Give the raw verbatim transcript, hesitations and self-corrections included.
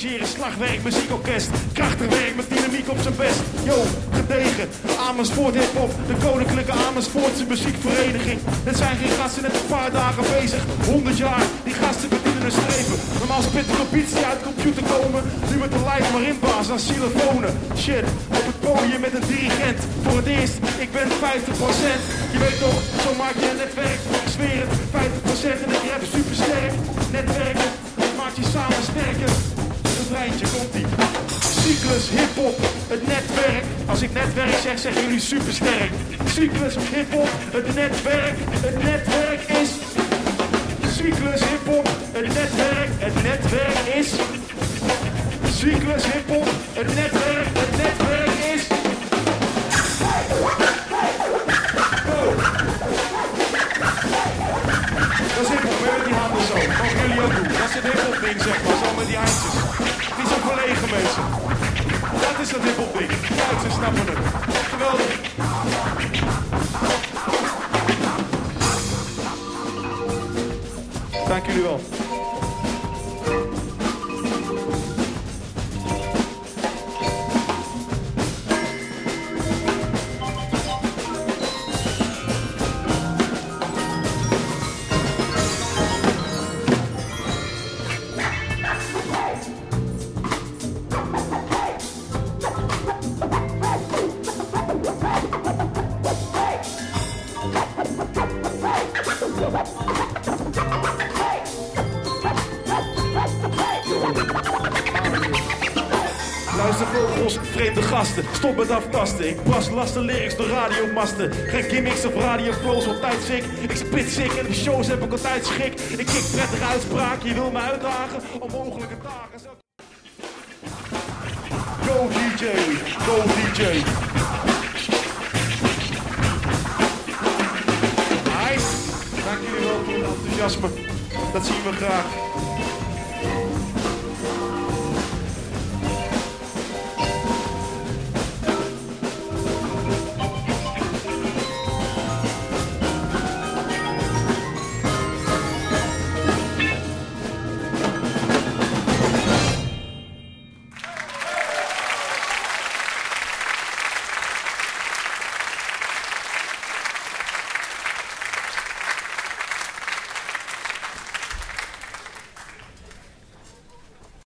arrangeren, slagwerk, muziekorkest. Krachtig werk met dynamiek op zijn best. Yo, gedegen, Amersfoort hip-hop, de koninklijke Amersfoortse muziekvereniging. Het zijn geen gasten net een paar dagen bezig, honderd jaar, die gasten bedienen hun strepen. Normaal spitten op beats die uit de computer komen, nu met de live maar inbaas aan xylofonen. Shit, op het podium met een dirigent, voor het eerst, ik ben vijftig procent. Je weet toch, zo maak je een netwerk, ik zweer het, vijftig procent en ik rap super sterk. Netwerken, dat maakt je samen sterker. Het rijtje komt-ie. Cyclus, hip-hop, het netwerk. Als ik netwerk zeg, zeggen jullie supersterk. Cyclus, hip-hop, het netwerk. Het netwerk is. Cyclus, hip-hop, het netwerk. Het netwerk is. Cyclus, hip-hop, het netwerk. Het netwerk is. Go. Dat is hip-hop, met die handen zo. Mogen jullie ook doen. Dat is het hip-hop ding, zeg maar. Zo met die handjes. Niet zo verlegen, mensen. Dat is het hip-hop ding. Duitsers snappen het. Geweldig. Dank jullie wel. Luister vogels, vreemde gasten, stop met aftasten. Ik pas lasten lyrics door radiomasten. Geen gimmicks of radioflows, altijd sick. Ik spit sick en de shows heb ik altijd schik. Ik kik prettige uitspraken, je wil me uitdagen. Onmogelijke dagen. Zo... Go D J, go D J. Nice. Dank jullie wel voor het enthousiasme. Dat zien we graag.